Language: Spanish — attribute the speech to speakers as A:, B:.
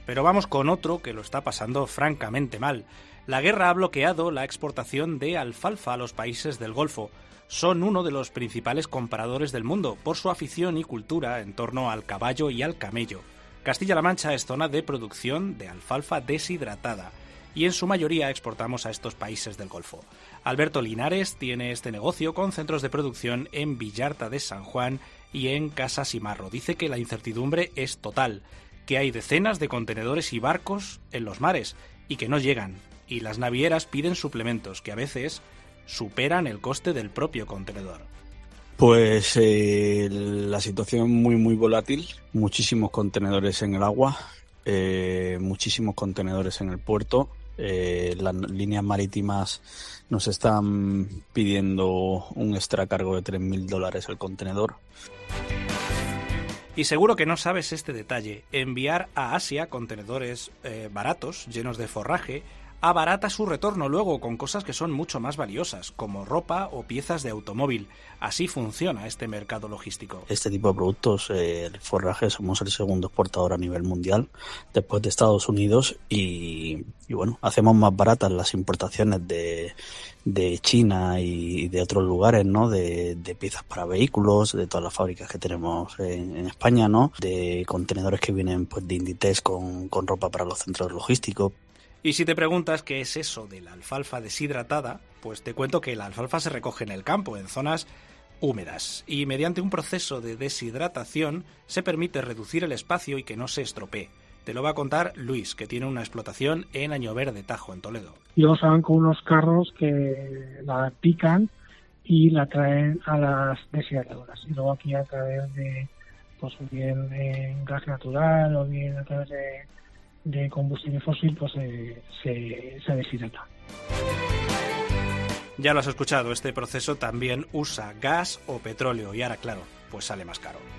A: Pero vamos con otro que lo está pasando francamente mal. La guerra ha bloqueado la exportación de alfalfa a los países del Golfo. Son uno de los principales compradores del mundo por su afición y cultura en torno al caballo y al camello. Castilla-La Mancha es zona de producción de alfalfa deshidratada y en su mayoría exportamos a estos países del Golfo. Alberto Linares tiene este negocio con centros de producción en Villarta de San Juan y en Casas y Marro. Dice que la incertidumbre es total, que hay decenas de contenedores y barcos en los mares y que no llegan, y las navieras piden suplementos que a veces superan el coste del propio contenedor.
B: Pues la situación muy volátil, muchísimos contenedores en el agua, muchísimos contenedores en el puerto. Las líneas marítimas nos están pidiendo un extra cargo de $3.000 el contenedor.
A: Y seguro que no sabes este detalle. Enviar a Asia contenedores baratos, llenos de forraje, abarata su retorno luego con cosas que son mucho más valiosas, como ropa o piezas de automóvil. Así funciona este mercado logístico.
B: Este tipo de productos, el forraje, somos el segundo exportador a nivel mundial, después de Estados Unidos, y bueno, hacemos más baratas las importaciones de China y de otros lugares, ¿no? De piezas para vehículos, de todas las fábricas que tenemos en España, ¿no? De contenedores que vienen pues de Inditex con ropa para los centros logísticos.
A: Y si te preguntas qué es eso de la alfalfa deshidratada, pues te cuento que la alfalfa se recoge en el campo, en zonas húmedas, y mediante un proceso de deshidratación se permite reducir el espacio y que no se estropee. Te lo va a contar Luis, que tiene una explotación en Añoverde, Tajo, en Toledo.
C: Ellos van con unos carros que la pican y la traen a las deshidratadoras. Y luego aquí a través de, pues bien en gas natural o bien a través de combustible fósil, pues se deshidrata.
A: Ya lo has escuchado, este proceso también usa gas o petróleo y ahora, claro, pues sale más caro.